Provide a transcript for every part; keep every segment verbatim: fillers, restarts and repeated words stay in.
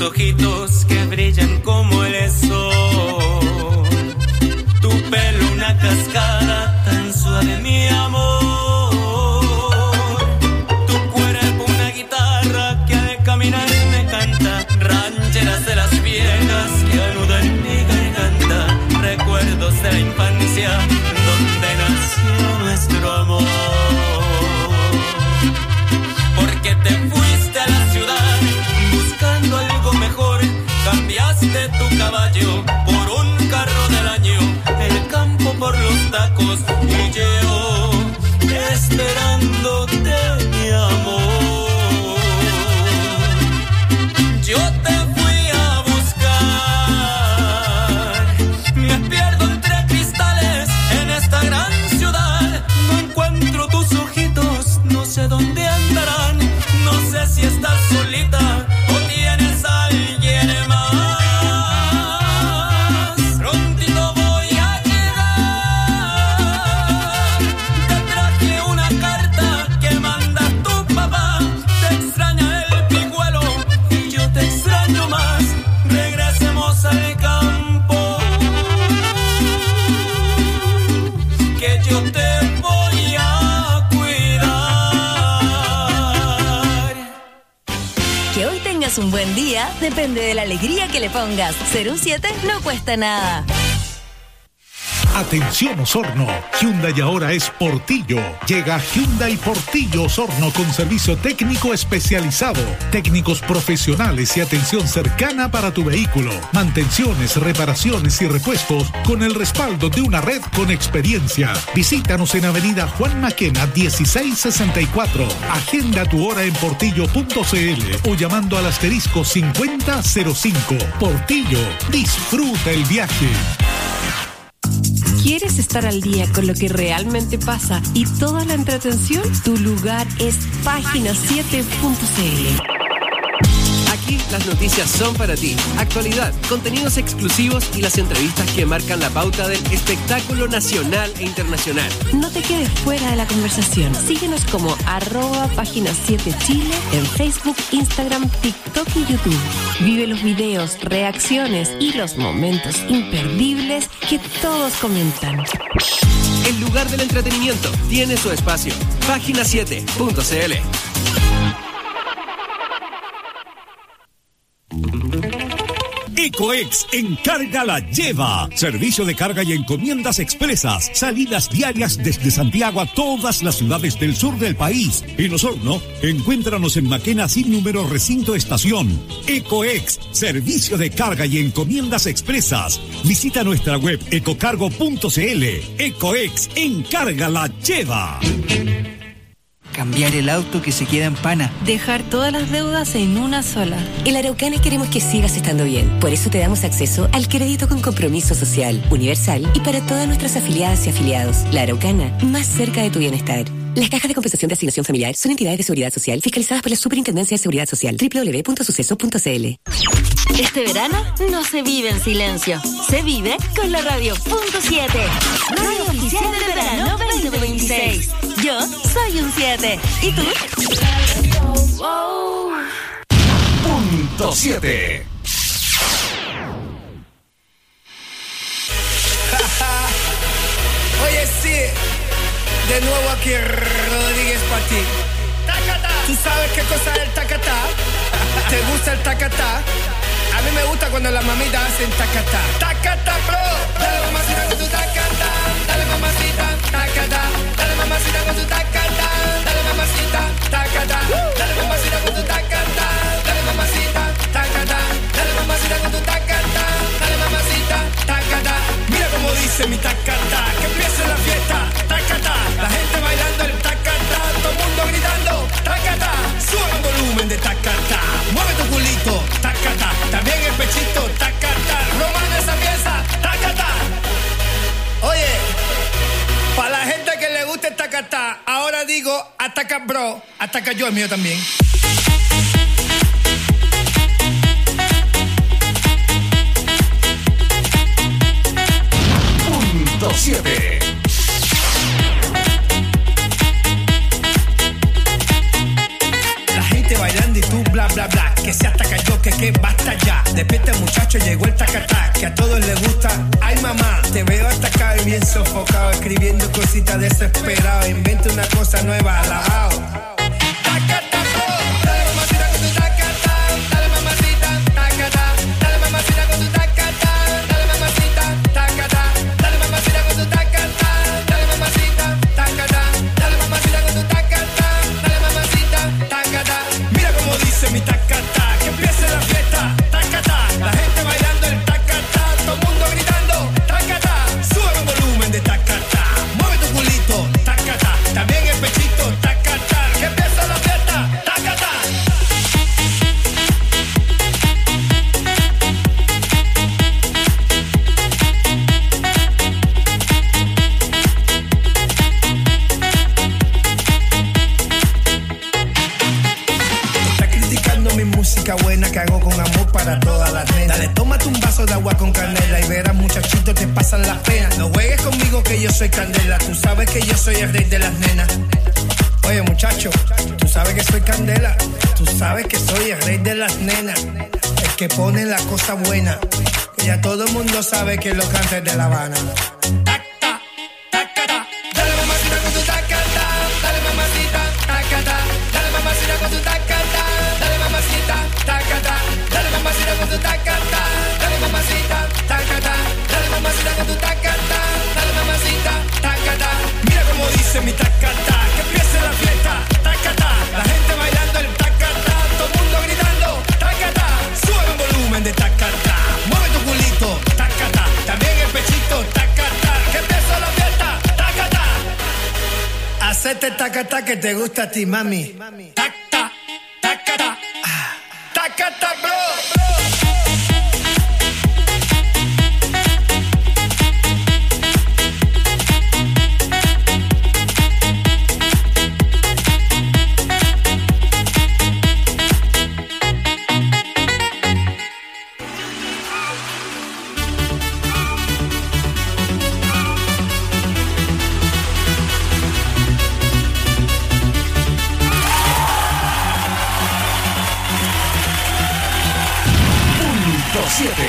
ojitos que brillan como el sol, tu pelo una cascada tan suave, mi amor, tu cuerpo una guitarra que al caminar me canta, rancheras de las viejas que anudan mi garganta, recuerdos de la infancia donde nació nuestro amor. Porque te fuiste a la ciudad buscando algo mejor, cambiaste tu caballo por un carro del año, el campo por los tacos y yo esperándote, mi amor. Yo te fui a buscar, me pierdo entre cristales en esta gran ciudad, no encuentro tus ojitos, no sé dónde andarán, no sé si estás solita o tienes a alguien más. Prontito voy a llegar, te traje una carta que manda tu papá, te extraña el pijuelo y yo te extraño más, regresemos al campo, que yo te voy a cuidar. Que hoy tengas un buen día depende de la alegría que le pongas. Ser un siete no cuesta nada. Atención Osorno, Hyundai ahora es Portillo. Llega Hyundai Portillo Osorno con servicio técnico especializado, técnicos profesionales y atención cercana para tu vehículo, mantenciones, reparaciones y repuestos con el respaldo de una red con experiencia. Visítanos en Avenida Juan Maquena dieciséis sesenta y cuatro. Agenda tu hora en portillo punto c l o llamando al asterisco cincuenta cero cinco. Portillo, disfruta el viaje. ¿Quieres estar al día con lo que realmente pasa y toda la entretención? Tu lugar es página siete punto c l. Aquí las noticias son para ti. Actualidad, contenidos exclusivos y las entrevistas que marcan la pauta del espectáculo nacional e internacional. No te quedes fuera de la conversación. Síguenos como arroba página siete Chile en Facebook, Instagram, TikTok y YouTube. Vive los videos, reacciones y los momentos imperdibles que todos comentan. El lugar del entretenimiento tiene su espacio. página siete punto c l. Ecoex Encarga la Lleva. Servicio de carga y encomiendas expresas. Salidas diarias desde Santiago a todas las ciudades del sur del país. En Osorno, encuéntranos en Maquena sin número recinto estación. Ecoex, servicio de carga y encomiendas expresas. Visita nuestra web ecocargo punto c l. Ecoex Encarga la Lleva. Cambiar el auto que se queda en pana. Dejar todas las deudas en una sola. En Araucana queremos que sigas estando bien. Por eso te damos acceso al crédito con compromiso social, universal y para todas nuestras afiliadas y afiliados. La Araucana, más cerca de tu bienestar. Las cajas de compensación de asignación familiar son entidades de seguridad social fiscalizadas por la Superintendencia de Seguridad Social. doble u doble u doble u punto suceso punto c l. Este verano no se vive en silencio. Se vive con la radio punto siete. Radio oficial del verano veinte veintiséis. Yo soy un siete. ¿Y tú? Punto siete. Oye, sí. De nuevo aquí Rodríguez para ti. ¡Tacata! ¿Tú sabes qué cosa es el tacatá? ¿Te gusta el tacatá? A mí me gusta cuando las mamitas hacen tacatá. ¡Tacatá, bro! Dale mamacita con tu tacatá. Dale mamacita, tacatá. Dale mamacita con tu tacatá. Dale mamacita, tacatá. Dale mamacita con tu tacatá. Dale mamacita, tacatá. Dale mamacita con tu tacatá. Dale mamacita, tacatá. Mira cómo dice mi tacatá. Que empiece la fiesta, tacatá. La gente bailando el tacatá. Todo el mundo gritando, tacatá. Sube el volumen de tacatá. Mueve tu culito, tacatá. También el pechito, tacatá. Romana esa pieza, tacatá. Oye, para la gente que le guste el tacatá, ahora digo, ataca bro, ataca yo, el mío también. Punto siete. La gente bailando y tú bla bla bla, que se hasta cayó, que que basta ya. Despierta muchacho, llegó el tacatá, que a todos les gusta. Ay mamá, te veo atacado y bien sofocado, escribiendo cositas desesperado. Inventa una cosa nueva, alabao. Tacatá, dale mamacita con tu tacatá, dale mamacita, tacatá, dale mamacita con tu tacatá, dale mamacita, tacatá, dale mamacita con tu tacatá, dale mamacita, tacatá, dale mamacita con tu tacatá, dale mamacita, tacatá. Mira cómo dice mi tacatá, que empiece la fiesta, tacatá, la gente bailando el tacatá, todo el mundo gritando, tacatá, sube el volumen de tacatá, mueve tu culito, tacatá, también el pechito, tacatá, que empiece la fiesta, tacatá. Mi música buena que hago con amor para todas las nenas. Dale, tómate un vaso de agua con canela y verás muchachito te pasan las penas. No juegues conmigo que yo soy candela, tú sabes que yo soy el rey de las nenas. Oye muchacho, tú sabes que soy candela, tú sabes que soy el rey de las nenas, el que pone la cosa buena. Y ya todo el mundo sabe que lo canta es de La Habana. Taca, tacata, dale mamacita con tu tacata, dale mamacita, tacata, dale mamacita con tu tacata, dale mamacita, tacata, dale mamacita con tu tacata, dale mamacita, tacata, dale mamacita con tu tacata, dale mamacita, tacata. Mira cómo dice mi tacata, que empiece la fiesta, tacata, la gente bailando el tacata, todo el mundo gritando, tacata, sube el volumen de tacata, mueve tu culito, tacata, también el pechito, tacata, que empiece la fiesta, tacata. Hacete tacata que te gusta a ti, mami. Tacata, tacata, tacata, bro. siete.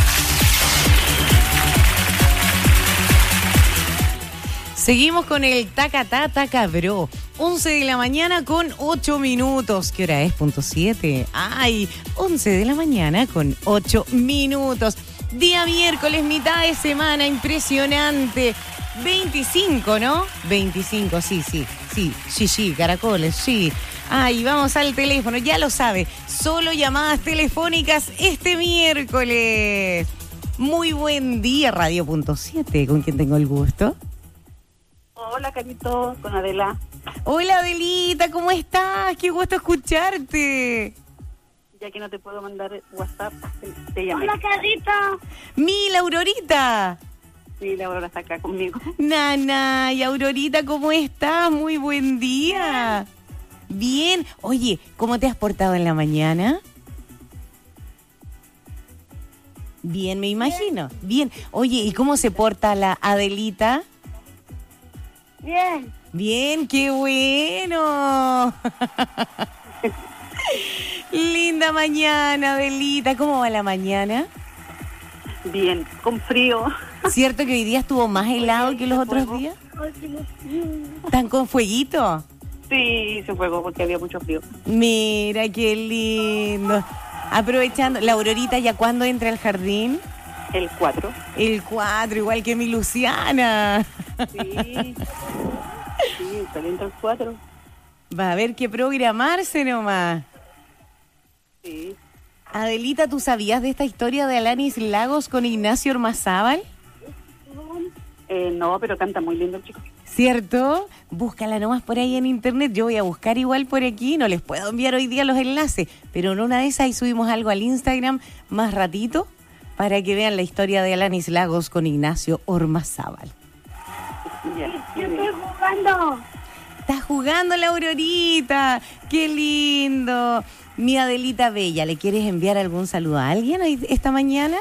Seguimos con el Tacatá Taca Bro. once de la mañana con ocho minutos. ¿Qué hora es? Punto siete. Ay, once de la mañana con ocho minutos. Día miércoles, mitad de semana, impresionante. veinticinco, ¿no? veinticinco, sí, sí, sí, sí, sí, caracoles, sí. Ay, vamos al teléfono, ya lo sabe. Solo llamadas telefónicas este miércoles. Muy buen día, Radio Punto siete. ¿Con quién tengo el gusto? Hola, Carito, con Adela. Hola, Adelita, ¿cómo estás? Qué gusto escucharte. Ya que no te puedo mandar WhatsApp, te llamé. Hola, Carito. Mi, la Aurorita. Sí, la Aurora está acá conmigo. Nana, y Aurorita, ¿cómo estás? Muy buen día. Bien. Oye, ¿cómo te has portado en la mañana? Bien, me imagino. Bien. Oye, ¿y cómo se porta la Adelita? Bien. Bien, qué bueno. Linda mañana, Adelita. ¿Cómo va la mañana? Bien, con frío. ¿Cierto que hoy día estuvo más helado que los otros días? ¿Están con fueguito? Sí, se fuegó porque había mucho frío. Mira, qué lindo. Aprovechando, la Aurorita, ¿ya cuándo entra al jardín? El cuatro. El cuatro, igual que mi Luciana. Sí, sí, saliendo el cuatro. Va a haber que programarse nomás. Sí. Adelita, ¿tú sabías de esta historia de Alanis Lagos con Ignacio Ormazábal? Eh, no, pero canta muy lindo el chico. ¿Cierto? Búscala nomás por ahí en internet. Yo voy a buscar igual por aquí. No les puedo enviar hoy día los enlaces, pero en una de esas ahí subimos algo al Instagram más ratito para que vean la historia de Alanis Lagos con Ignacio Ormazábal. Yo estoy jugando. Está jugando la Aurorita. ¡Qué lindo! Mi Adelita Bella, ¿le quieres enviar algún saludo a alguien hoy, esta mañana?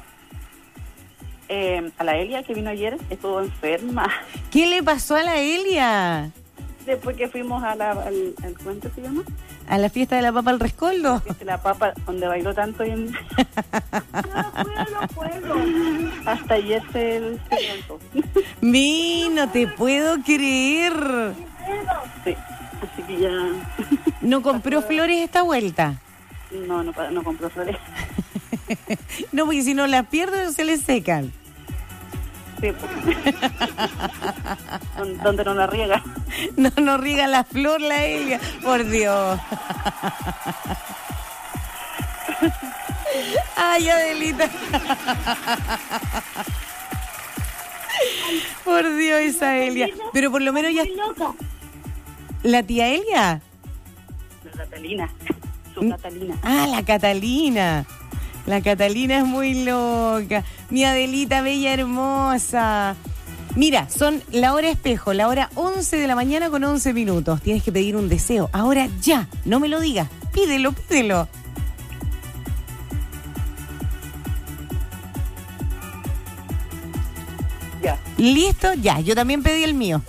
Eh, a la Elia que vino ayer, estuvo enferma. ¿Qué le pasó a la Elia? Después que fuimos a la, al, al ¿cuánto se llama? ¿A la fiesta de la papa al rescoldo? La fiesta de la papa, donde bailó tanto. En... no puedo, no puedo. Hasta ayer se, se levantó. Mi, no te puedo creer. Sí, así que ya... ¿No compró flores esta vuelta? No, no, no compró flores. No, porque si no las pierde se le secan. Sí, pues. Donde no la riega. No, no riega la flor, la Elia. Por Dios. Ay, Adelita. Por Dios, esa Elia. Pero por lo menos ya... ¿La tía Elia? La Catalina. Su Catalina. Ah, la Catalina. La Catalina es muy loca. Mi Adelita, bella, hermosa. Mira, son la hora espejo, la hora once de la mañana con once minutos. Tienes que pedir un deseo. Ahora ya, no me lo digas. Pídelo, pídelo. Ya. ¿Listo? Ya, yo también pedí el mío.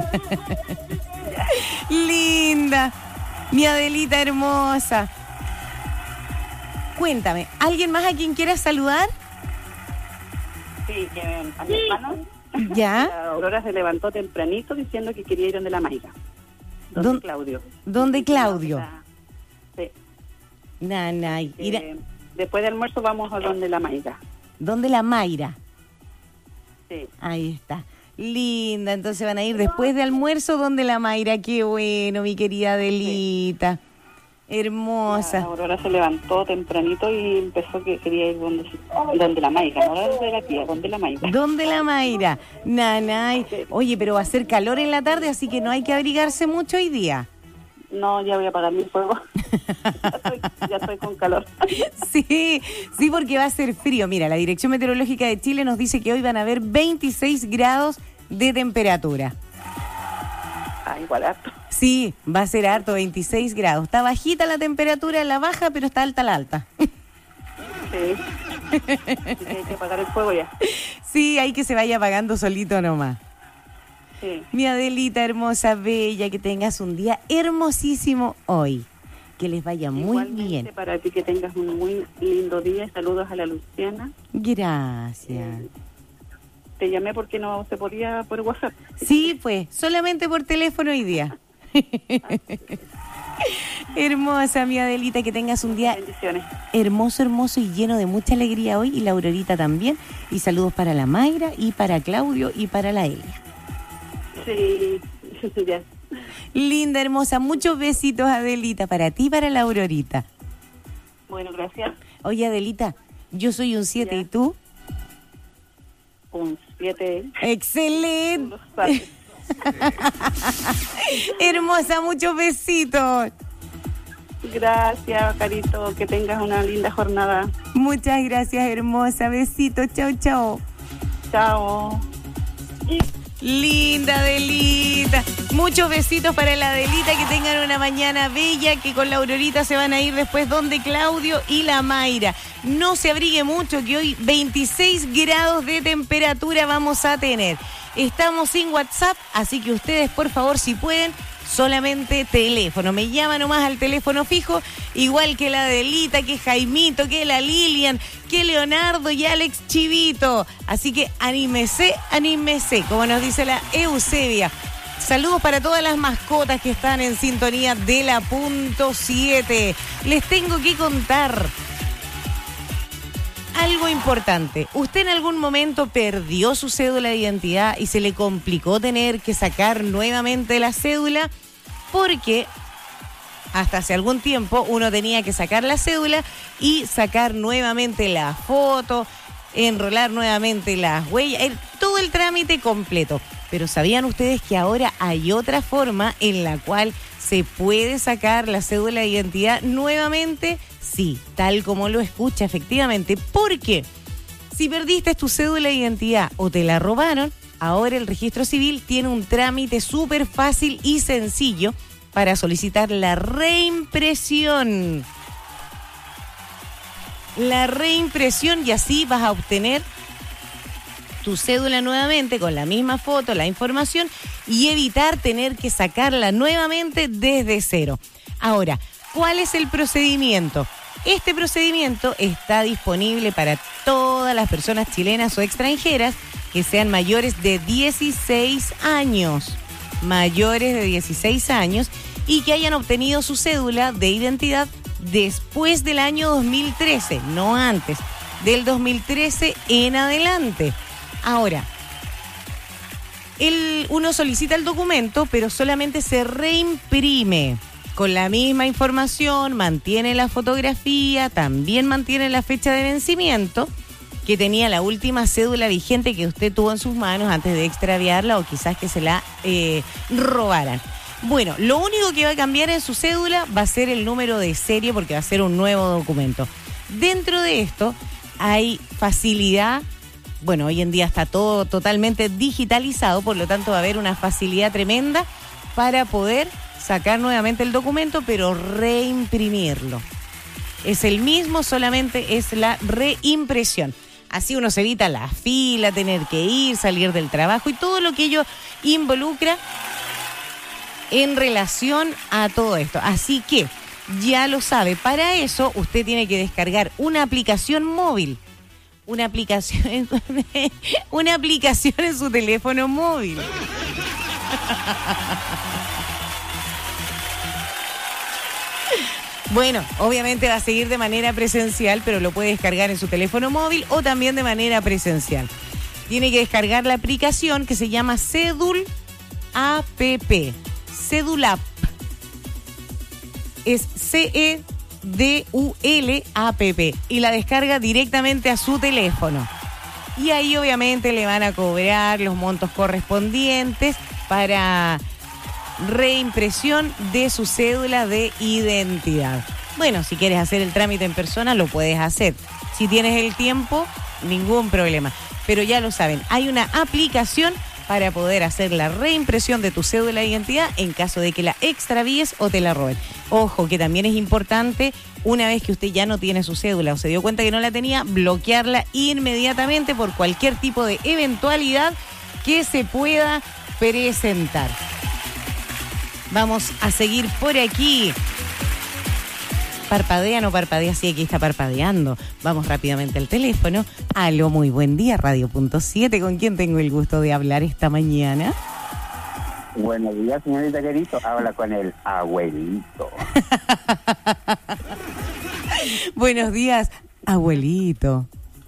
Linda. Mi Adelita hermosa. Cuéntame, ¿alguien más a quien quieras saludar? Sí, que a mi hermano. ¿Ya? La Aurora se levantó tempranito diciendo que quería ir donde la Mayra. ¿Dónde Don, Claudio? ¿Dónde Claudio? La, sí. Nanay. Eh, después del almuerzo vamos a donde la Mayra. ¿Dónde la Mayra? Sí. Ahí está. Linda, entonces van a ir después de almuerzo donde la Mayra. Qué bueno, mi querida Adelita. Sí. Hermosa. La Aurora se levantó tempranito y empezó que quería ir donde, donde la Mayra, no donde la tía, donde la Mayra. ¿Dónde la Mayra? Nanay. Oye, pero va a hacer calor en la tarde, así que no hay que abrigarse mucho hoy día. No, ya voy a apagar mi fuego. ya, estoy, ya estoy con calor. Sí, sí, porque va a ser frío. Mira, la Dirección Meteorológica de Chile nos dice que hoy van a haber veintiséis grados de temperatura. Ah, igual harto. Sí, va a ser harto, veintiséis grados. Está bajita la temperatura, la baja, pero está alta la alta. Sí. Hay que apagar el fuego ya. Sí, hay que se vaya apagando solito nomás. Sí. Mi Adelita hermosa, bella, que tengas un día hermosísimo hoy. Que les vaya muy Igualmente bien. Para ti que tengas un muy lindo día. Saludos a la Luciana. Gracias. Eh, te llamé porque no se podía por WhatsApp. Sí, pues, solamente por teléfono hoy día. Hermosa, mi Adelita, que tengas un día hermoso, hermoso y lleno de mucha alegría hoy. Y la Aurorita también. Y saludos para la Mayra y para Claudio y para la Elia. Sí, ya. Linda, hermosa, muchos besitos, Adelita, para ti y para la Aurorita. Bueno, gracias. Oye, Adelita, yo soy un siete, ¿y tú? Un siete. ¡Excelente! Hermosa, muchos besitos. Gracias, Carito, que tengas una linda jornada. Muchas gracias, hermosa, besitos, chao, chao. Chao. Linda Adelita, muchos besitos para la Adelita, que tengan una mañana bella, que con la Aurorita se van a ir después donde Claudio y la Mayra. No se abrigue mucho, que hoy veintiséis grados de temperatura vamos a tener. Estamos sin WhatsApp, así que ustedes, por favor, si pueden, solamente teléfono. Me llama nomás al teléfono fijo, igual que la Adelita, que Jaimito, que la Lilian, que Leonardo y Alex Chivito. Así que anímese, anímese, como nos dice la Eusebia. Saludos para todas las mascotas que están en sintonía de la punto siete. Les tengo que contar algo importante. ¿Usted en algún momento perdió su cédula de identidad y se le complicó tener que sacar nuevamente la cédula? Porque hasta hace algún tiempo uno tenía que sacar la cédula y sacar nuevamente la foto, enrolar nuevamente las huellas, el, todo el trámite completo. Pero ¿sabían ustedes que ahora hay otra forma en la cual se puede sacar la cédula de identidad nuevamente? Sí, tal como lo escucha, efectivamente. Porque si perdiste tu cédula de identidad o te la robaron, ahora el registro civil tiene un trámite súper fácil y sencillo para solicitar la reimpresión. La reimpresión, y así vas a obtener tu cédula nuevamente con la misma foto, la información, y evitar tener que sacarla nuevamente desde cero. Ahora, ¿Cuál es el procedimiento? Este procedimiento está disponible para todas las personas chilenas o extranjeras que sean mayores de dieciséis años, mayores de dieciséis años y que hayan obtenido su cédula de identidad después del año dos mil trece, no antes, del dos mil trece en adelante. Ahora, el, uno solicita el documento, pero solamente se reimprime con la misma información, mantiene la fotografía, también mantiene la fecha de vencimiento que tenía la última cédula vigente que usted tuvo en sus manos antes de extraviarla o quizás que se la eh, robaran. Bueno, lo único que va a cambiar en su cédula va a ser el número de serie porque va a ser un nuevo documento. Dentro de esto hay facilidad, bueno, hoy en día está todo totalmente digitalizado, por lo tanto va a haber una facilidad tremenda para poder sacar nuevamente el documento, pero reimprimirlo. Es el mismo, solamente es la reimpresión. Así uno se evita la fila, tener que ir, salir del trabajo y todo lo que ello involucra en relación a todo esto. Así que ya lo sabe, para eso usted tiene que descargar una aplicación móvil. Una aplicación, una aplicación en su teléfono móvil. Bueno, obviamente va a seguir de manera presencial, pero lo puede descargar en su teléfono móvil o también de manera presencial. Tiene que descargar la aplicación que se llama Cedul App. Cedul App. Es C E D U L A P P y la descarga directamente a su teléfono. Y ahí obviamente le van a cobrar los montos correspondientes para reimpresión de su cédula de identidad. Bueno, si quieres hacer el trámite en persona, lo puedes hacer. Si tienes el tiempo, ningún problema. Pero ya lo saben, hay una aplicación para poder hacer la reimpresión de tu cédula de identidad en caso de que la extravíes o te la roben. Ojo, que también es importante, una vez que usted ya no tiene su cédula o se dio cuenta que no la tenía, bloquearla inmediatamente por cualquier tipo de eventualidad que se pueda presentar. Vamos a seguir por aquí. Parpadea, no parpadea, sí, aquí está parpadeando. Vamos rápidamente al teléfono. Aló, muy buen día, Radio Punto siete. ¿Con quién tengo el gusto de hablar esta mañana? Buenos días, señorita Querito. Habla con el abuelito. Buenos días, abuelito.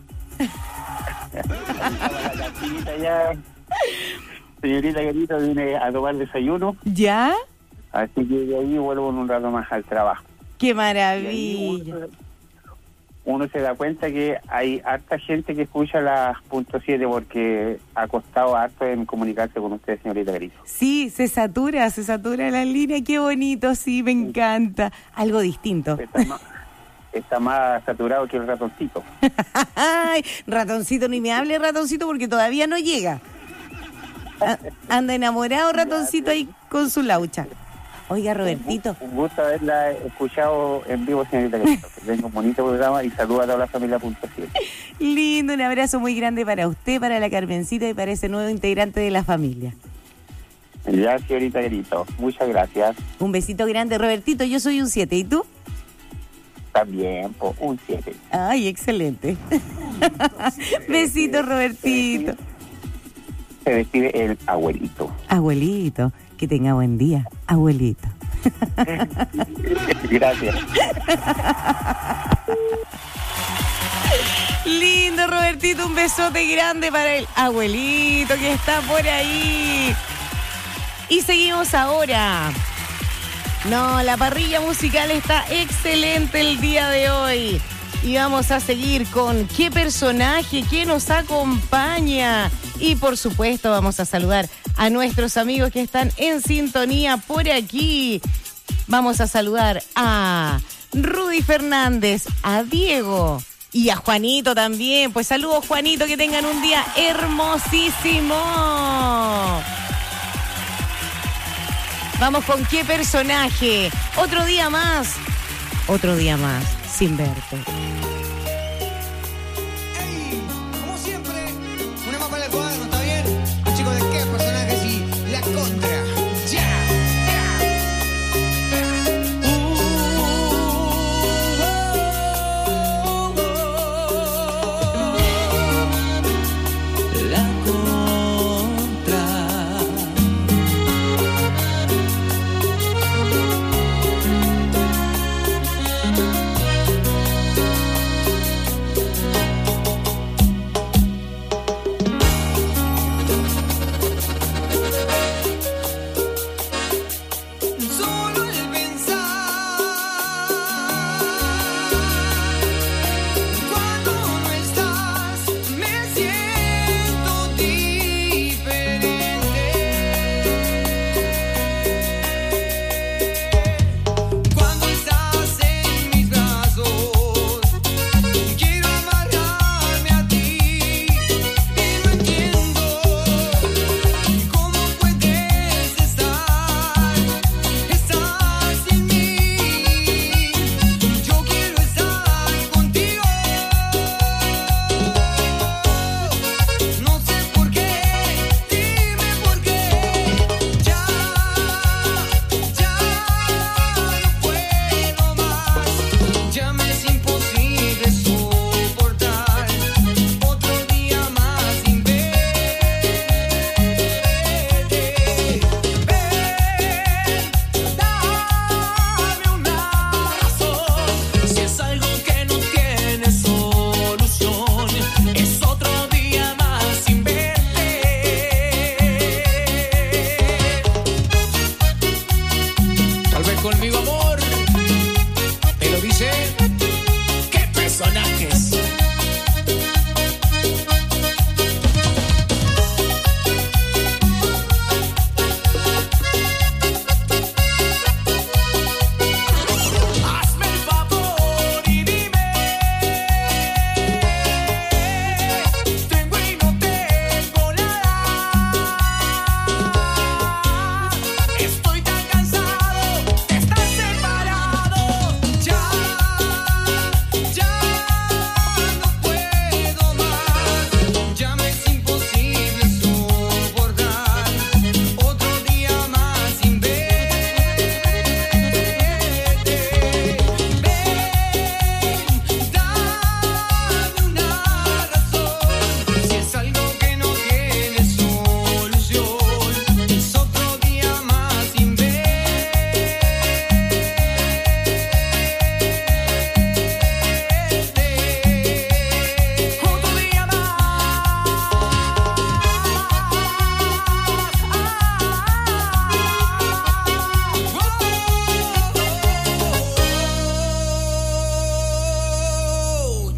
Señorita Querito, vine a tomar desayuno. ¿Ya? Así que de ahí vuelvo en un rato más al trabajo. ¡Qué maravilla! Uno, uno se da cuenta que hay harta gente que escucha las punto siete porque ha costado harto en comunicarse con usted, señorita Querito. Sí, se satura, se satura la línea. ¡Qué bonito! Sí, me encanta. Algo distinto. Está más, está más saturado que el ratoncito. Ay, ratoncito, ni me hable ratoncito porque todavía no llega. Anda enamorado ratoncito ahí con su laucha. Oiga, Robertito. Un gusto haberla escuchado en vivo, señorita Querito. Que tenga un bonito programa y saluda a toda la familia punto siete. Lindo, un abrazo muy grande para usted, para la Carmencita y para ese nuevo integrante de la familia. Ya, señorita Querito. Muchas gracias. Un besito grande, Robertito. Yo soy un siete. ¿Y tú? También, po, un siete. Ay, excelente. Besito, Robertito. Se despide el abuelito. Abuelito, que tenga buen día, abuelito. Gracias. Lindo, Robertito, un besote grande para el abuelito que está por ahí. Y seguimos ahora. No, la parrilla musical está excelente el día de hoy. Y vamos a seguir con qué personaje, qué nos acompaña. Y por supuesto vamos a saludar a nuestros amigos que están en sintonía por aquí. Vamos a saludar a Rudy Fernández, a Diego y a Juanito también. Pues saludos, Juanito, que tengan un día hermosísimo. Vamos con qué personaje. Otro día más, otro día más sin verte. Como siempre, una más para el cuadro, ¿está bien? Los chicos de qué personaje sí, la contra. Ya, ya. Uh,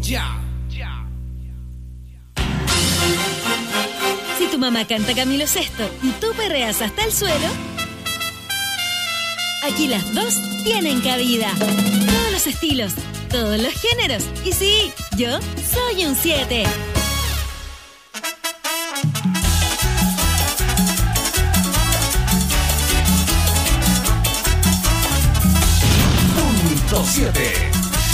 Ya. Si tu mamá canta Camilo Sesto y tú perreas hasta el suelo, aquí las dos tienen cabida. Todos los estilos, todos los géneros. Y sí, yo soy un siete. Punto siete.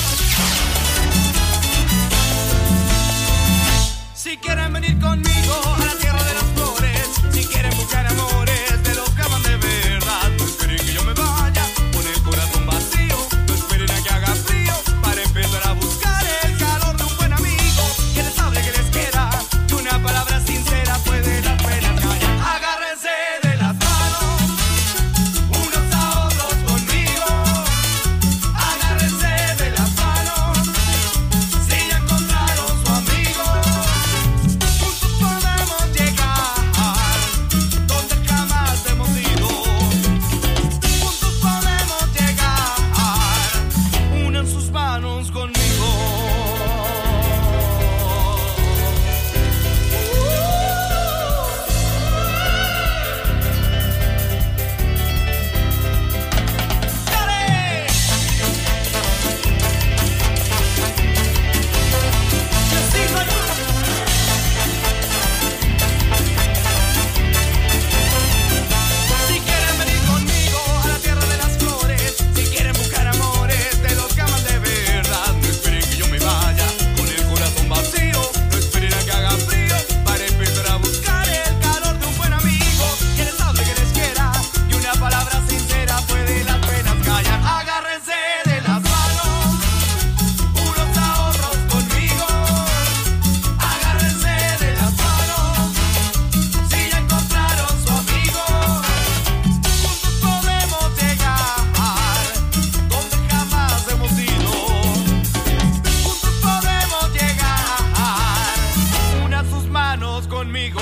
Si quieren venir conmigo a la tierra de las flores, si quieren buscar amores de los que aman de verdad, no esperen que yo me vaya con el corazón vacío, no esperen a que haga frío para empezar a buscar el calor de un buen amigo que les hable, que les quiera, que una palabra sincera puede las penas callar. Agárrense de las manos unos a otros conmigo, agárrense de las manos si ya encontraron su amigo. Podemos llegar donde jamás hemos ido. Juntos podemos llegar. Unan sus manos conmigo. ¡Dale! Si quieren venir conmigo a la tierra de las flores, si quieren buscar amores de los que aman de verdad, no esperen que yo me vaya con el corazón vacío, no esperen a que haga frío para empezar a buscar el calor de un buen amigo que les hable, que les quiera, y una palabra sincera puede las penas callar. Agárrense de las manos unos a otros conmigo, agárrense de las manos si ya encontraron su amigo. Juntos podemos llegar donde jamás hemos ido. Juntos podemos llegar. Una sus manos conmigo.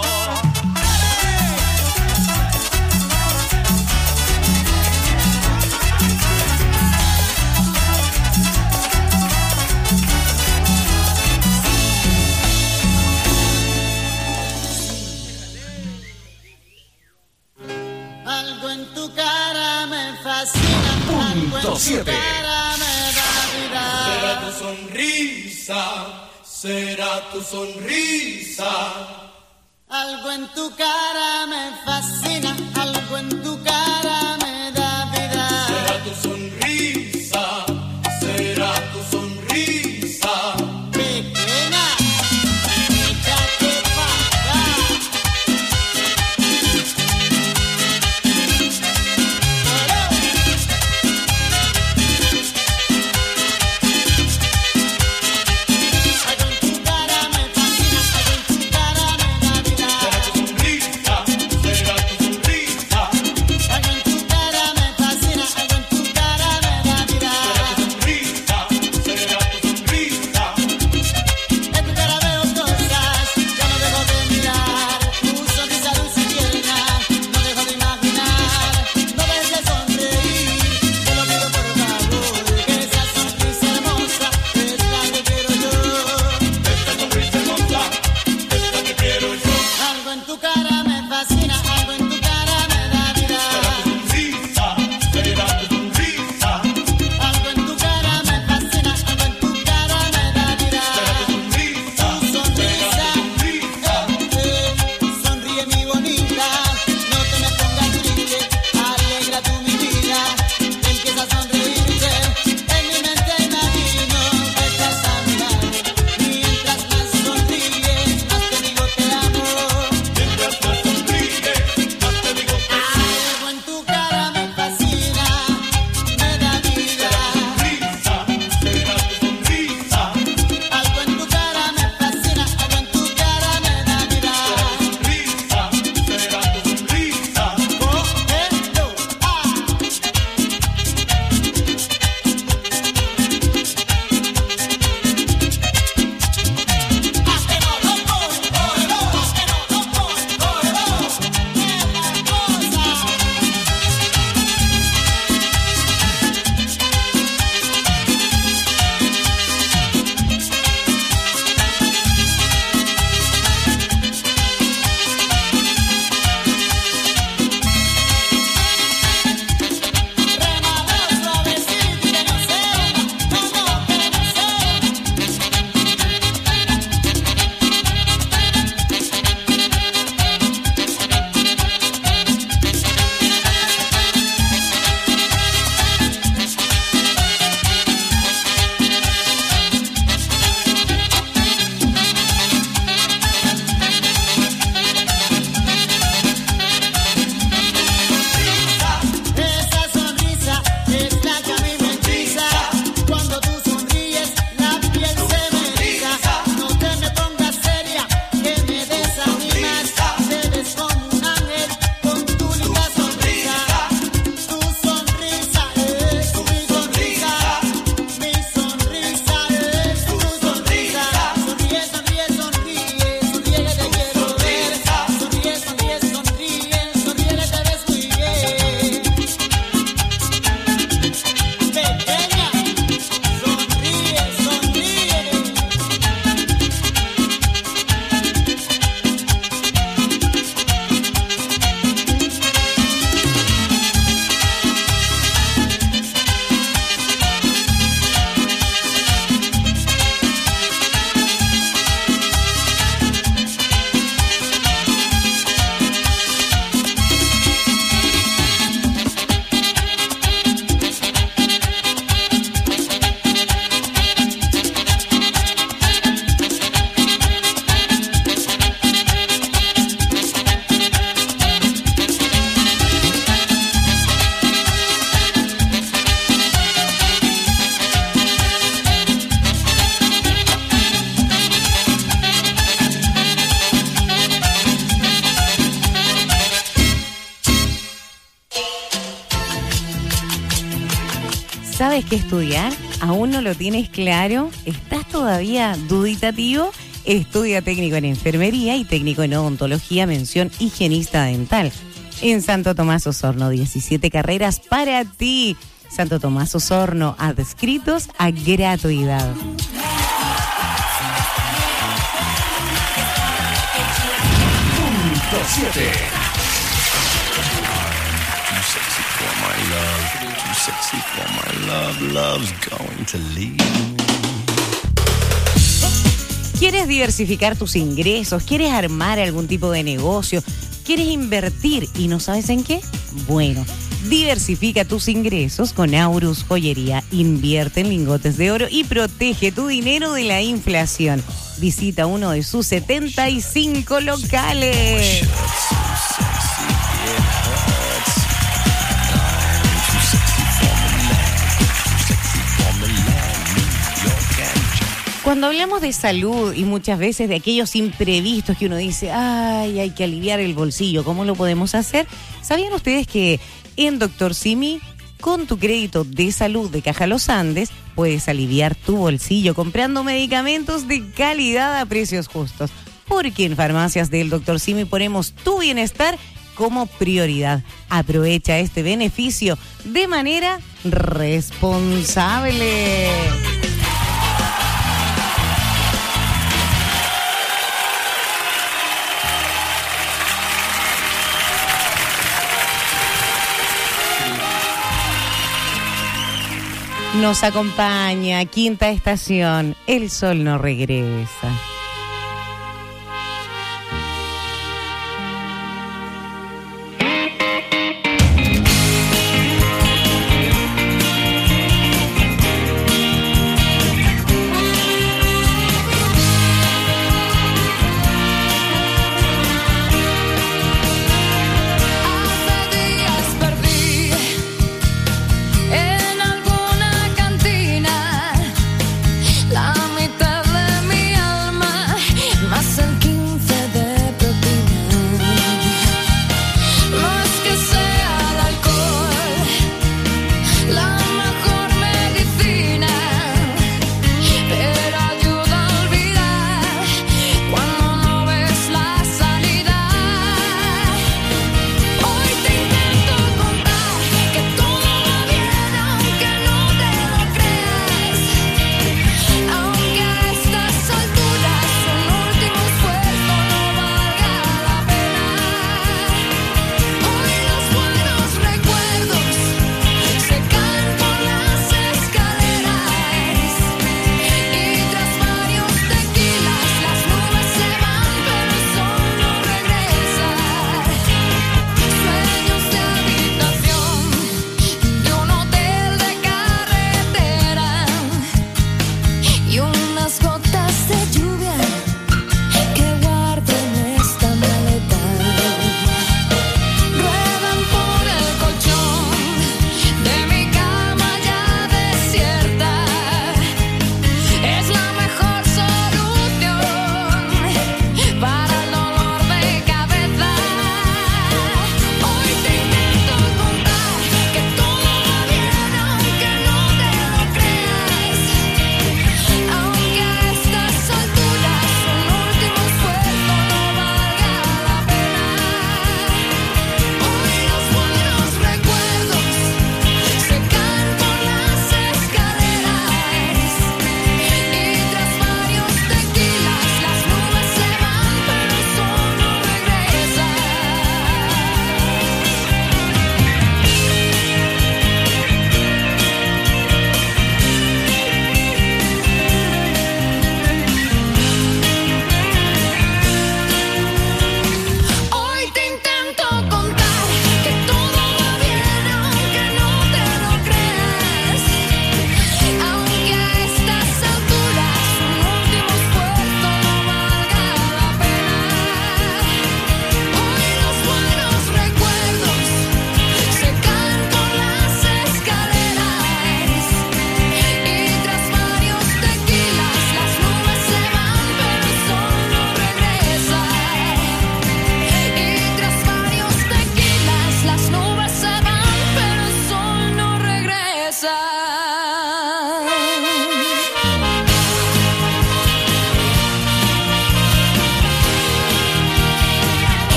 Algo en tu cara me fascina. Punto siete. Será tu sonrisa, será tu sonrisa. Algo en tu cara me fascina. Algo en tu cara me da vida. Será tu sonrisa, será tu sonrisa. Pequeña, échate pa' acá. Algo en tu cara me fascina. Algo en tu cara me da vida. Será tu sonrisa, será tu sonrisa. sabes qué estudiar? ¿Aún no lo tienes claro? ¿Estás todavía duditativo? Estudia técnico en enfermería y técnico en odontología, mención higienista dental. En Santo Tomás Osorno, diecisiete carreras para ti. Santo Tomás Osorno, adscritos a gratuidad. Punto siete. ¿Quieres diversificar tus ingresos? ¿Quieres armar algún tipo de negocio? ¿Quieres invertir y no sabes en qué? Bueno, diversifica tus ingresos con Aurus Joyería. Invierte en lingotes de oro y protege tu dinero de la inflación. Visita uno de sus setenta y cinco locales. Cuando hablamos de salud y muchas veces de aquellos imprevistos que uno dice, ay, hay que aliviar el bolsillo, ¿cómo lo podemos hacer? ¿Sabían ustedes que en Doctor Simi, con tu crédito de salud de Caja Los Andes, puedes aliviar tu bolsillo comprando medicamentos de calidad a precios justos? Porque en Farmacias del Doctor Simi ponemos tu bienestar como prioridad. Aprovecha este beneficio de manera responsable. Nos acompaña Quinta Estación, el sol no regresa. La mitad de mi alma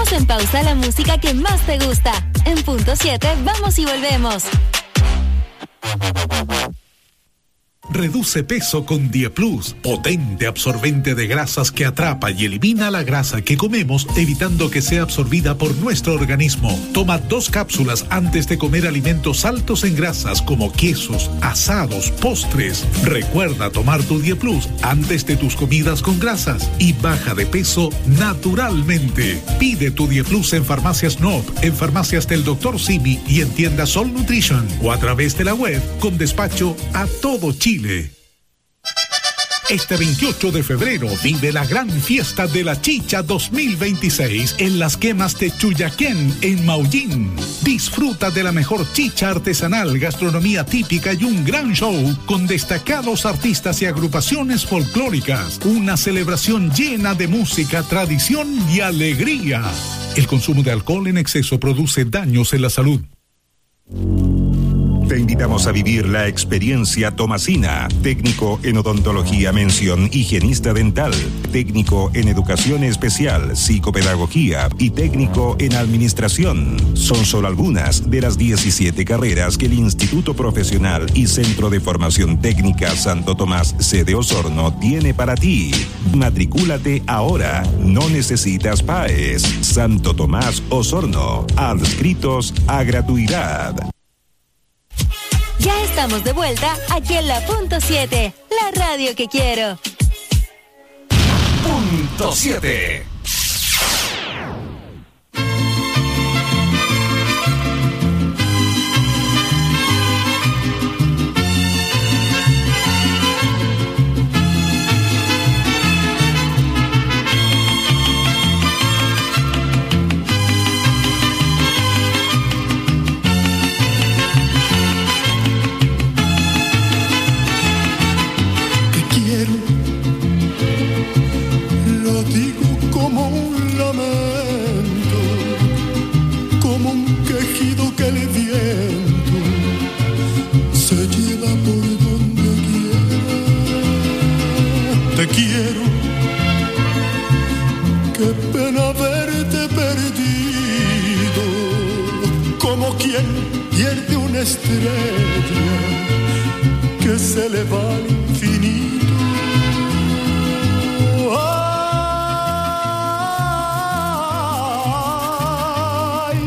Ponemos en pausa la música que más te gusta. En punto siete, vamos y volvemos. Reduce peso con DiePlus, potente absorbente de grasas que atrapa y elimina la grasa que comemos, evitando que sea absorbida por nuestro organismo. Toma dos cápsulas antes de comer alimentos altos en grasas como quesos, asados, postres. Recuerda tomar tu DiePlus antes de tus comidas con grasas y baja de peso naturalmente. Pide tu DiePlus en Farmacias N O P, en Farmacias del doctor Simi y en tiendas Sol Nutrition o a través de la web con despacho a todo Chile. Este veintiocho de febrero vive la gran fiesta de la chicha dos mil veintiséis en las quemas de Chuyaquén en Maullín. Disfruta de la mejor chicha artesanal, gastronomía típica y un gran show con destacados artistas y agrupaciones folclóricas. Una celebración llena de música, tradición y alegría. El consumo de alcohol en exceso produce daños en la salud. Te invitamos a vivir la experiencia Tomasina, técnico en odontología mención higienista dental, técnico en educación especial, psicopedagogía y técnico en administración. Son solo algunas de las diecisiete carreras que el Instituto Profesional y Centro de Formación Técnica Santo Tomás sede Osorno tiene para ti. Matricúlate ahora, no necesitas P A E S. Santo Tomás Osorno, adscritos a gratuidad. Ya estamos de vuelta aquí en la punto siete, la radio que quiero. Punto siete. Pierde una estrella que se le va al infinito. Ay,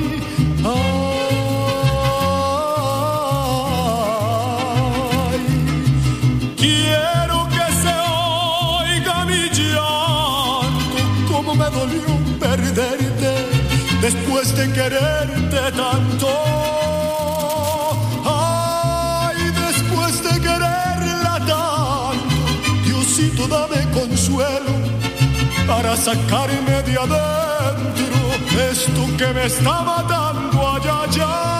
ay, quiero que se oiga mi llanto, como me dolió perderte después de quererte tanto. Dame consuelo para sacarme de adentro esto que me está matando allá, allá.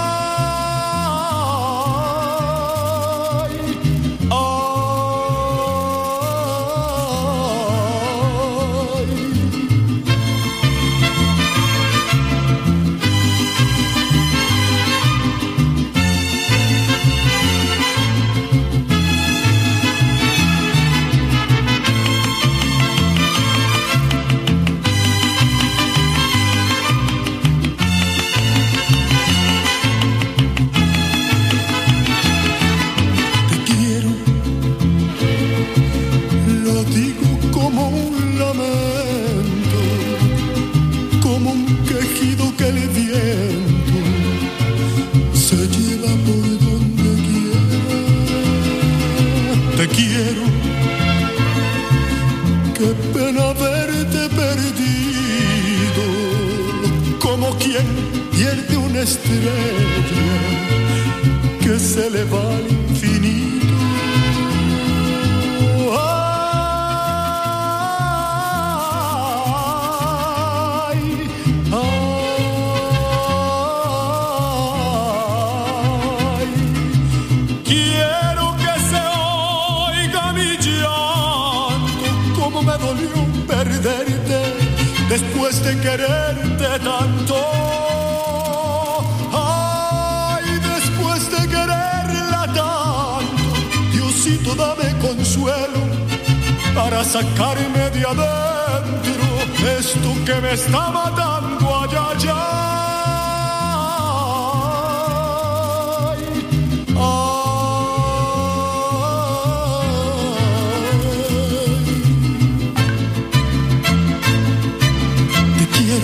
Pierde una estrella que se le va al infinito. Ay, ay, quiero que se oiga mi llanto, como me dolió perderte después de quererte tanto. Dame consuelo para sacarme de adentro esto que me está matando allá. ay, ay, ay. Ay. Te quiero.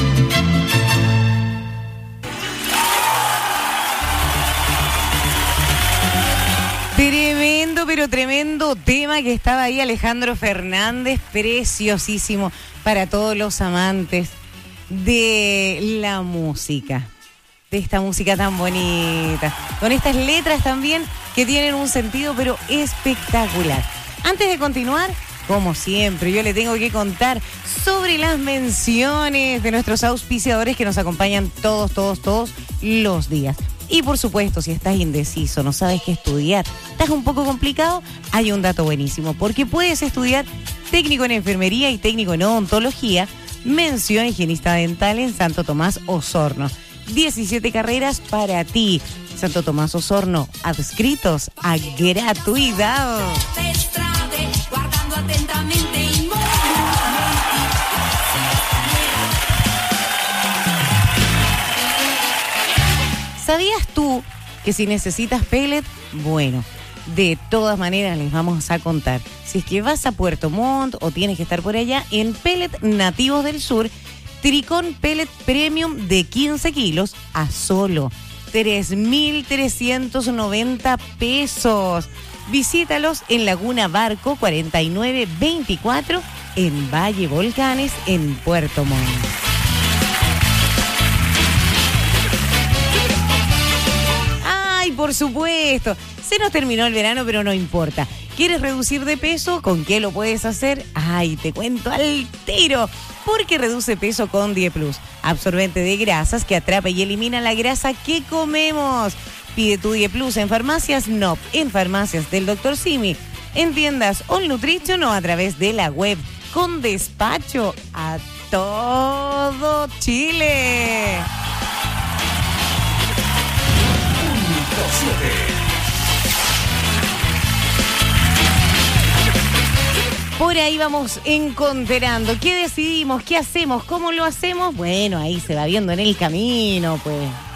Tremendo, pero tremendo tema que estaba ahí Alejandro Fernández, preciosísimo para todos los amantes de la música, de esta música tan bonita, con estas letras también que tienen un sentido pero espectacular. Antes de continuar, como siempre, yo le tengo que contar sobre las menciones de nuestros auspiciadores que nos acompañan todos, todos, todos los días. Y por supuesto, si estás indeciso, no sabes qué estudiar, estás un poco complicado, hay un dato buenísimo, porque puedes estudiar técnico en enfermería y técnico en odontología, mención higienista dental en Santo Tomás Osorno. diecisiete carreras para ti. Santo Tomás Osorno, adscritos a gratuidad. Guardando atentamente y ¿Sabías tú que si necesitas pellet, bueno, de todas maneras les vamos a contar? Si es que vas a Puerto Montt o tienes que estar por allá, en Pellet Nativos del Sur, Tricón Pellet Premium de quince kilos a solo tres mil trescientos noventa pesos. Visítalos en Laguna Barco cuarenta y nueve veinticuatro en Valle Volcanes en Puerto Montt. Ay, por supuesto. Se nos terminó el verano, pero no importa. ¿Quieres reducir de peso? ¿Con qué lo puedes hacer? Ay, te cuento al tiro. Porque reduce peso con DiePlus, absorbente de grasas que atrapa y elimina la grasa que comemos. Pide tu DiePlus en farmacias N O P, en farmacias del doctor Simi, en tiendas All Nutrition o a través de la web, con despacho a todo Chile. Por ahí vamos encontrando. ¿Qué decidimos? ¿Qué hacemos? ¿Cómo lo hacemos? Bueno, ahí se va viendo en el camino, pues.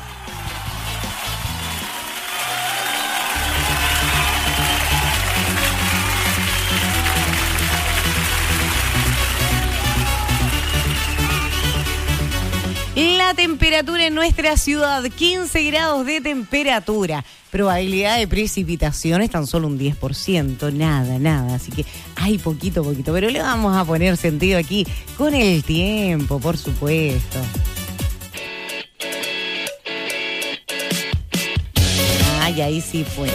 La temperatura en nuestra ciudad, quince grados de temperatura. Probabilidad de precipitaciones tan solo un diez por ciento, nada, nada. Así que hay poquito, poquito. Pero le vamos a poner sentido aquí con el tiempo, por supuesto. Ay, ahí sí fue.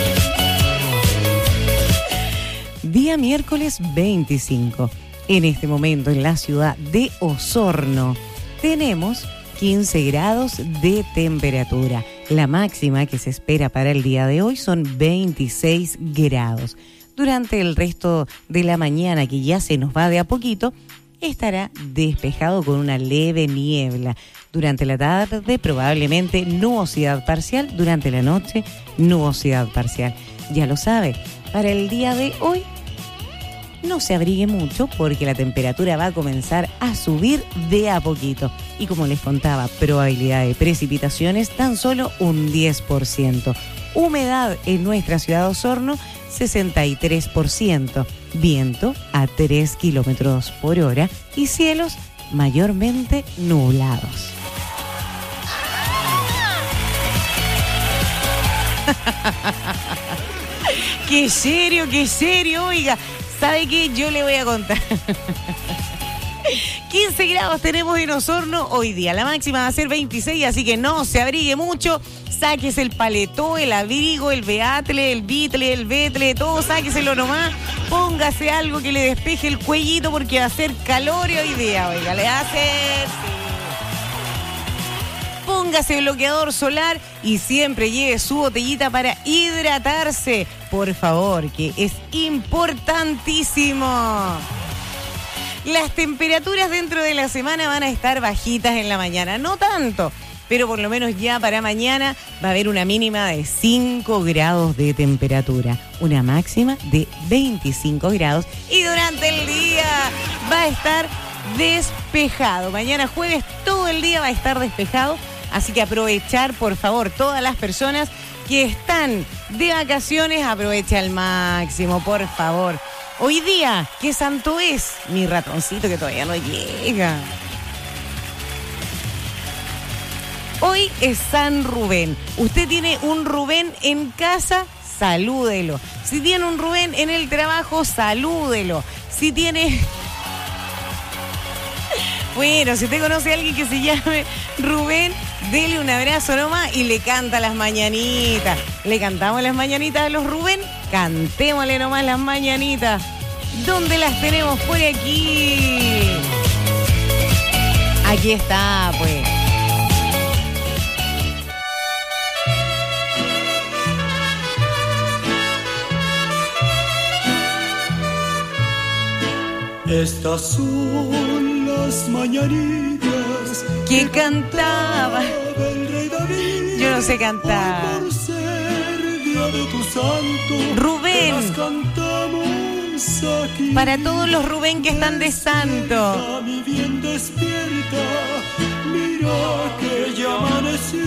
Día miércoles veinticinco. En este momento en la ciudad de Osorno tenemos quince grados de temperatura. La máxima que se espera para el día de hoy son veintiséis grados. Durante el resto de la mañana, que ya se nos va de a poquito, estará despejado con una leve niebla. Durante la tarde, probablemente nubosidad parcial. Durante la noche, nubosidad parcial. Ya lo sabe, para el día de hoy, no se abrigue mucho porque la temperatura va a comenzar a subir de a poquito. Y como les contaba, probabilidad de precipitaciones tan solo un diez por ciento. Humedad en nuestra ciudad de Osorno, sesenta y tres por ciento. Viento a tres kilómetros por hora y cielos mayormente nublados. ¡Qué serio, qué serio! Oiga, ¿sabe qué? Yo le voy a contar. quince grados tenemos en Osorno hoy día. La máxima va a ser veintiséis, así que no se abrigue mucho. Sáquese el paletó, el abrigo, el beatle, el bitle, el betle, todo sáqueselo nomás. Póngase algo que le despeje el cuellito porque va a ser calor hoy día. Oiga, le va a hacer... Póngase bloqueador solar y siempre lleve su botellita para hidratarse, por favor, que es importantísimo. Las temperaturas dentro de la semana van a estar bajitas en la mañana, no tanto, pero por lo menos ya para mañana va a haber una mínima de cinco grados de temperatura, una máxima de veinticinco grados y durante el día va a estar despejado. Mañana jueves todo el día va a estar despejado, así que aprovechar, por favor, todas las personas que están de vacaciones, aprovecha al máximo, por favor. Hoy día, ¿qué santo es? Mi ratoncito que todavía no llega. Hoy es San Rubén. Usted tiene un Rubén en casa, salúdelo. Si tiene un Rubén en el trabajo, salúdelo. Si tiene... Bueno, si usted conoce a alguien que se llame Rubén, dele un abrazo nomás y le canta las mañanitas. ¿Le cantamos las mañanitas a los Rubén? Cantémosle nomás las mañanitas. ¿Dónde las tenemos? Por aquí. Aquí está, pues. Estas son las mañanitas que cantaba el rey David. Yo no sé cantar. Por ser día de tu santo, Rubén. las cantamos aquí. Para todos los Rubén que están de santo. Mi bien despierta, mira que ya amaneció.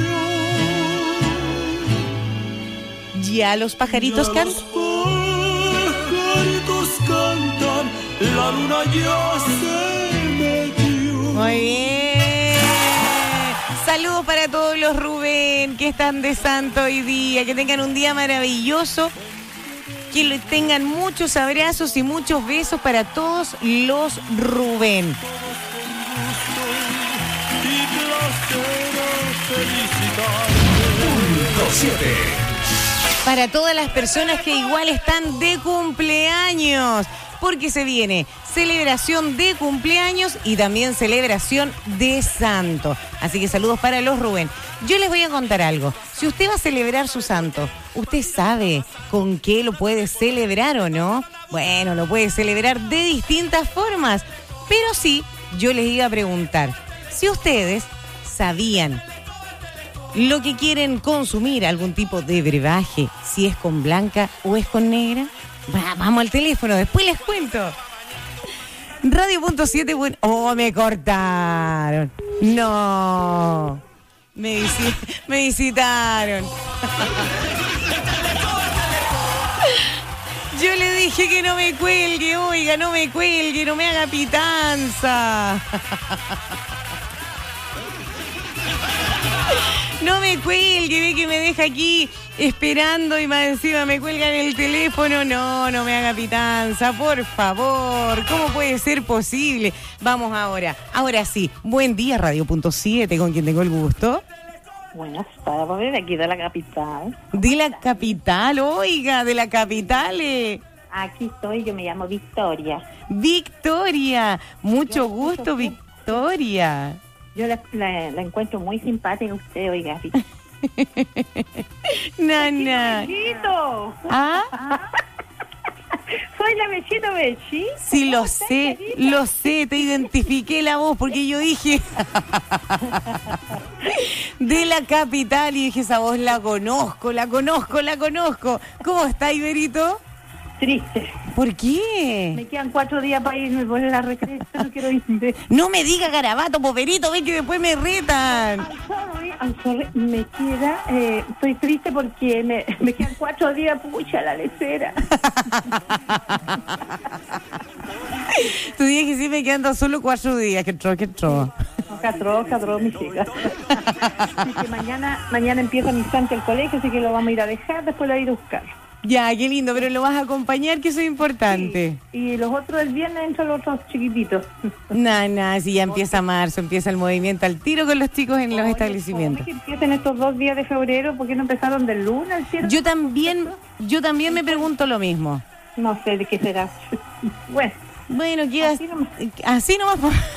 Ya los pajaritos Ya cantan. Los pajaritos cantan, la luna ya se metió. Muy bien. Saludos para todos los Rubén que están de santo hoy día. Que tengan un día maravilloso. Que le tengan muchos abrazos y muchos besos para todos los Rubén. Punto siete. Para todas las personas que igual están de cumpleaños, porque se viene celebración de cumpleaños y también celebración de santo. Así que saludos para los Rubén. Yo les voy a contar algo. Si usted va a celebrar su santo, ¿usted sabe con qué lo puede celebrar o no? Bueno, lo puede celebrar de distintas formas. Pero sí, yo les iba a preguntar, si ustedes sabían lo que quieren consumir, algún tipo de brebaje, si es con blanca o es con negra. Va, vamos al teléfono, después les cuento. Radio punto siete, bueno. Oh, me cortaron. No. Me, visi- me visitaron. Yo le dije que no me cuelgue, oiga, no me cuelgue, no me haga pitanza. No me cuelgue, ve que me deja aquí esperando y más encima me cuelga en el teléfono. No, no me haga pitanza, por favor. ¿Cómo puede ser posible? Vamos ahora. Ahora sí. Buen día, Radio punto siete, con quien tengo el gusto. Buenas tardes, de aquí de la capital. De la capital, oiga, de la capital. Eh. Aquí estoy, yo me llamo Victoria. Victoria, mucho gusto, Victoria. Yo la, la, la encuentro muy simpática a usted, oiga. Nana. ¡Bechito! ¿Ah? Soy la Bechito Bechi. Sí, lo sé, lo sé, te identifiqué la voz porque yo dije de la capital y dije, esa voz la conozco, la conozco, la conozco. ¿Cómo está, Iberito? Triste. ¿Por qué? Me quedan cuatro días para irme por la recreo, no quiero irme. No me diga garabato, poverito, ven que después me retan. I'm sorry, I'm sorry. Me queda, eh, estoy triste porque me, me quedan cuatro días, pucha, la lecera. Tú dices que sí me quedan solo cuatro días, que entró, que entró. Catró, catró, mi chica. Así que mañana, mañana empieza mi santo el colegio, así que lo vamos a ir a dejar, después lo voy a ir a buscar. Ya, qué lindo, pero lo vas a acompañar, que eso es importante. Sí. Y los otros el viernes entran los otros chiquititos. Nah, nah, si ya empieza marzo, empieza el movimiento al tiro con los chicos en los Oye, establecimientos. ¿cómo es que empiezan estos dos días de febrero? ¿Por qué no empezaron del lunes? ¿Cierto? Yo también, yo también me pregunto lo mismo. No sé de qué será. Bueno. Bueno, ¿qué así nomás? Así nomás.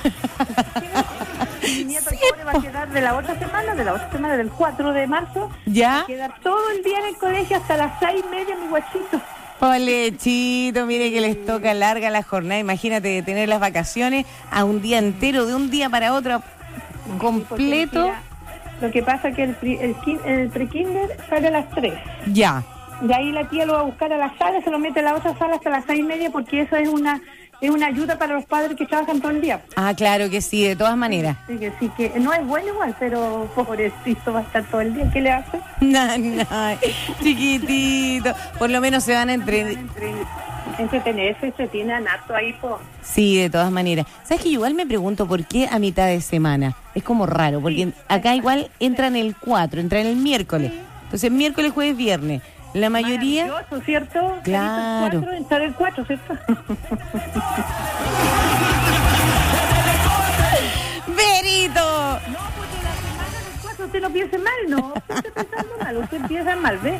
Mi nieto sí, va a quedar de la otra semana, de la otra semana, del cuatro de marzo. ¿Ya? Va a quedar todo el día en el colegio hasta las seis y media, mi guachito. Polechito, mire que les toca larga la jornada. Imagínate de tener las vacaciones a un día entero, de un día para otro, completo. Mira, lo que pasa es que el, el, el pre-kinder sale a las tres. Ya. De ahí la tía lo va a buscar a la sala, se lo mete a la otra sala hasta las seis y media, porque eso es una es una ayuda para los padres que trabajan todo el día. Ah, claro que sí, de todas maneras. Sí, que sí, que no es bueno igual, pero pobrecito va a estar todo el día. ¿Qué le hace? No, no, chiquitito. Por lo menos se van a entre... entretenerse, se tienen harto ahí, po. Sí, de todas maneras. ¿Sabes que igual me pregunto por qué a mitad de semana? Es como raro, porque sí, acá igual entran el cuatro, entran el miércoles. Entonces, miércoles, jueves, viernes. La mayoría... Maravilloso, ¿cierto? Claro. cuatro, entrar el cuatro, ¿cierto? ¡Berito! No, porque la semana del cuatro usted no piense mal, ¿no? Usted está pensando mal, usted piensa mal, ¿ves?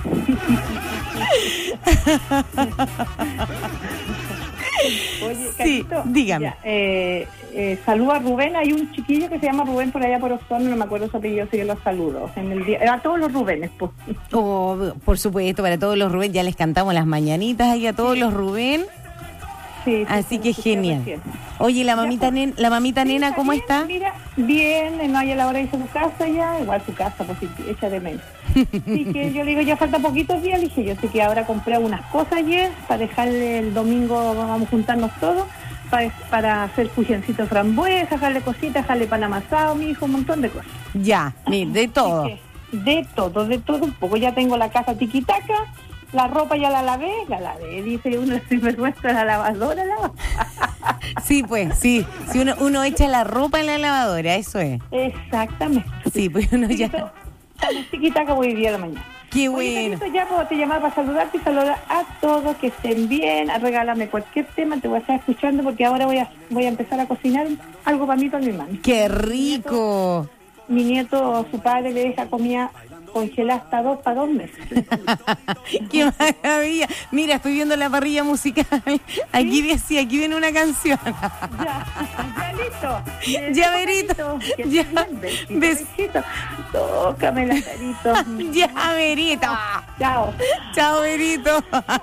Oye, sí, Carito, dígame. Ya, eh, eh, saluda a Rubén. Hay un chiquillo que se llama Rubén por allá por Osorno, no me acuerdo su apellido, así que los saludo. En el día, a todos los Rubénes, pues. Oh, por supuesto, para todos los Rubén, ya les cantamos las mañanitas ahí a todos sí. los Rubén. Sí, sí, así sí, que genial. Recién. Oye, la mamita, nen, la mamita sí, nena, ¿cómo bien, está? Mira, bien, no hay a la hora de irse a su casa ya, igual su casa, pues sí, echa de menos. Así que yo le digo, ya falta poquitos días, le dije yo, así que ahora compré unas cosas ayer para dejarle el domingo, vamos a juntarnos todos, para, para hacer puchencito de frambuesa, dejarle cositas, dejarle pan amasado, mi hijo, un montón de cosas. Ya, mire, de todo. Que, de todo, de todo un poco. Ya tengo la casa tiquitaca, la ropa ya la lavé, la lavé, dice uno, si me muestra la lavadora, la Sí, pues, sí, si uno, uno echa la ropa en la lavadora, eso es. Exactamente. Sí, pues uno ya... Estamos tiquitaca hoy día de la mañana. Qué bueno. Oye, ya puedo te llamar para saludarte y saludar a todos, que estén bien, a regálame cualquier tema, te voy a estar escuchando porque ahora voy a voy a empezar a cocinar algo para mí y para mi mami. ¡Qué rico! Mi nieto, mi nieto, su padre le deja comida congelada hasta dos para dos meses. ¡Qué maravilla! Mira, estoy viendo la parrilla musical. Aquí ¿sí? decía, aquí viene una canción. Ya, ya listo. Ya, Berito. Ya, besito. Tócame la Berito. Ya, Berito. Chao. Chao, Berito.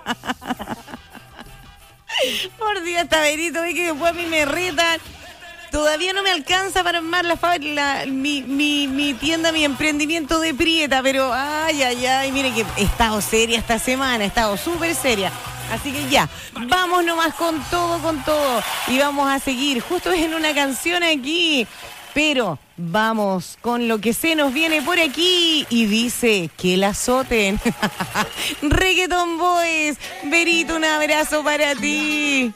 Por Dios, está Berito, ve que después a mí me retan. Todavía no me alcanza para armar la, la mi, mi, mi tienda, mi emprendimiento de Prieta, pero ay, ay, ay, mire que he estado seria esta semana, he estado súper seria. Así que ya, vamos nomás con todo, con todo. Y vamos a seguir, justo en una canción aquí, pero vamos con lo que se nos viene por aquí y dice que la azoten. Reggaeton Boys, Berito, un abrazo para ti.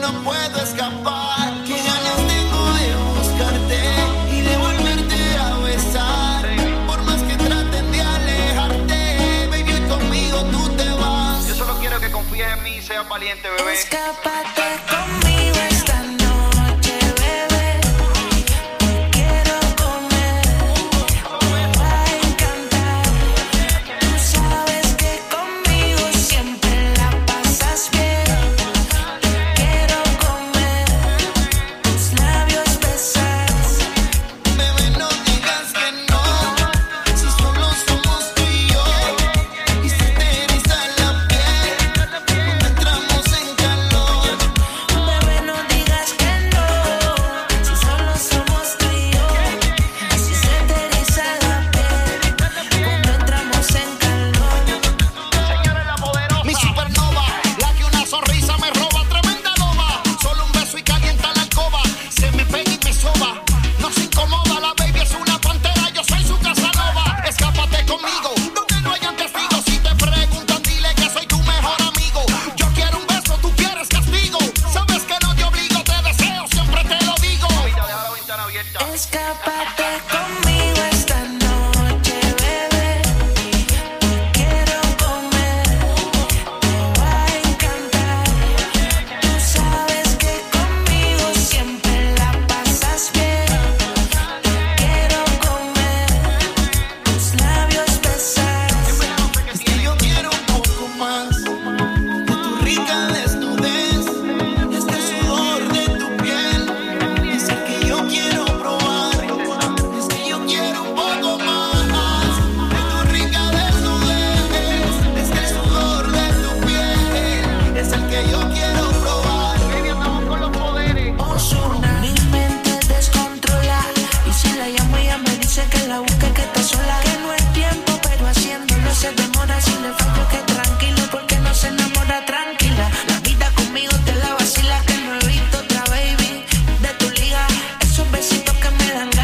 no puedo escapar. Que ganas tengo de buscarte y de volverte a besar. Por más que traten de alejarte, baby, conmigo tú te vas. Yo solo quiero que confíes en mí y seas valiente, bebé. Escápate conmigo esta noche, bebé. Te quiero comer, te va a encantar. Tú sabes que conmigo siempre la pasas bien. Te quiero comer, tus labios besar. Bebé, no digas que no, si solo somos tú y yo. Y se te eriza la piel cuando entramos en calor. Bebé, no digas que no, si solo somos tú y yo. Y si se te eriza la piel cuando entramos en calor. Mi supernova, la que una sonrisa me roba, tremenda loba. Solo un beso y calienta la alcoba. Se me pega y me soba. No se incomoda, la baby es una pantera. Yo soy su Casanova. Escápate conmigo, donde no hayan testigos. Si te preguntan, dile que soy tu mejor amigo. Yo quiero un beso, tú quieres castigo. Sabes que no te obligo, te deseo, siempre te lo digo. Escápate conmigo.